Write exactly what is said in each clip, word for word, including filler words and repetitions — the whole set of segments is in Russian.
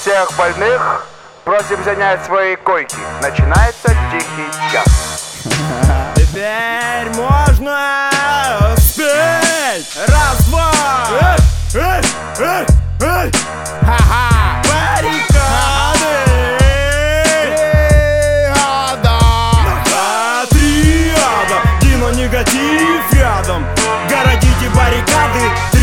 Всех больных просим занять свои койки. Начинается тихий час. Теперь можно спеть. Раз, два. Эй, эй, эй, эй. Ха-ха. Баррикады. Триада. Ага, триада. Дино негатив рядом. Городите баррикады.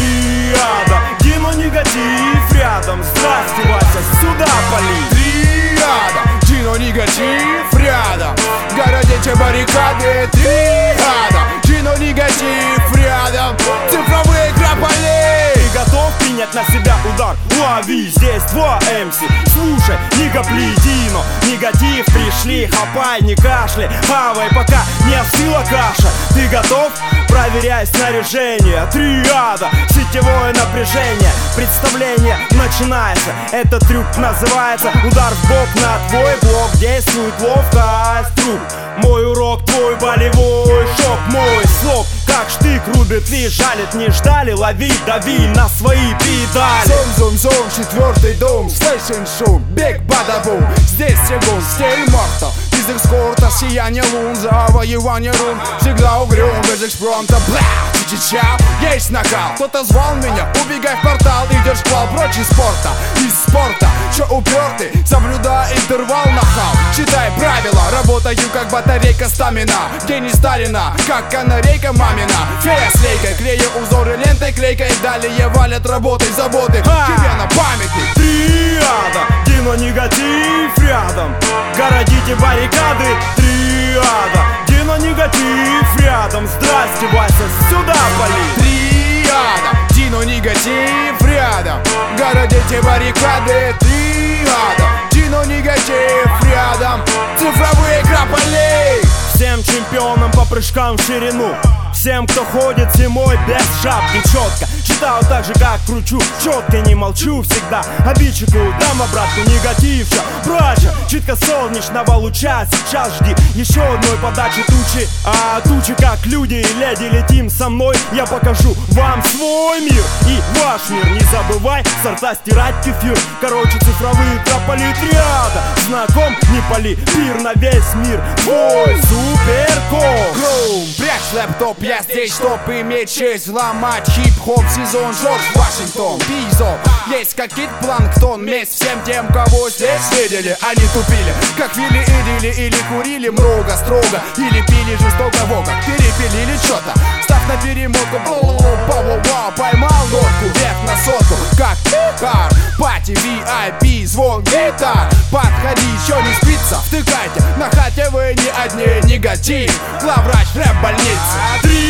Триада. Дино негатив рядом. Здрасте, Вася, сюда пали. Триада. Дино негатив рядом. Городите баррикады. Триада. Дино негатив рядом. Цифровые грабли. Ты готов принять на себя удар? Лови, здесь два эм си. Слушай, не копли, Дино. Негатив пришли, хапай, не кашляй. Хавай, пока не остыла каша. Ты готов? Проверяй снаряжение. Триада, сетевое напряжение. Представление начинается. Этот трюк называется удар в бок на твой блок. Действует ловкость трюк. Мой урок, твой болевой шок. Мой слог, как штык рубит, лишь жалит. Не ждали, лови, дави на свои педали. Зум-зум-зум, четвертый дом. Слышен шум, бег, бада-бум. Здесь сегун, стиль мортал. Из экскорта, сияние лун. Завоевание рун, всегда угрюм. Без экспромта, бля, чичича. Есть накал, кто-то звал меня. Убегай в портал, идешь шквал. Прочь из спорта, из спорта. Чё упертый, соблюдай интервал, нахал. Читай правила, работаю как батарейка стамина. Гений Сталина, как канарейка мамина. Фея с лейкой, клею узоры лентой клейкой. Далее валят работы, заботы, тебе на памятник. Триада, Дино негатив рядом. Городите баррикады. Триада, Дино негатив рядом. Здрасте, Вася, сюда пали. Триада, Дино негатив рядом. Городите баррикады. Триада, Дино негатив рядом. Цифровые грабли. Всем чемпионам по прыжкам в ширину. Всем, кто ходит зимой без шапки, четко читаю так же, как кручу. Четко не молчу всегда. Обидчику дам обратку негативча. Брача, читка солнечного луча. Сейчас жди еще одной подачи тучи. А тучи, как люди и леди, летим со мной. Я покажу вам свой мир и ваш мир. Не забывай сорта стирать кефир. Короче, цифровые трополи. Триада, знаком, не пали. Пир на весь мир. Твой суперком. Гроум, прячь лэптоп, я здесь, чтоб иметь честь взломать хип-хоп сезон. Джордж Вашингтон, Пизо. Есть как кит планктон. Месть всем тем, кого здесь видели. Они тупили, как вили и дили. Или курили много, строго. Или пили жестоко, во как перепилили что-то. Ставь на перемотку, бу-бу-бу-бу-бу. Поймал нотку, вверх на сотку. Как кар, пати, ви ай пи, звон гитар. Подходи, еще не спится, втыкайте. На хате вы не одни, негатив. Главврач рэп-больницы.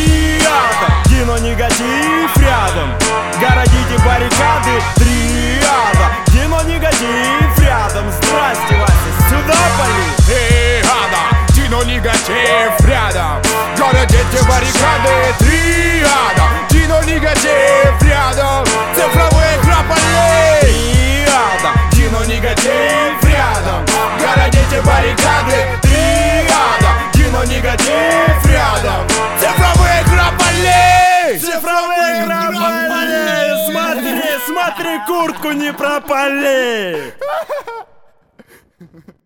Триада, Дино негатив рядом. Городите баррикады. Триада, Дино негатив рядом. Здрасте, Вася, сюда пали. Триада, Дино негатив рядом. Городите баррикады. Триада, Дино негатив рядом. Цифровые грабли. Триада, Дино негатив рядом. Городите баррикады. Триада, Дино негатив рядом. Цифровые грабли. цифровые грабли. Смотри, смотри, куртку не пропали.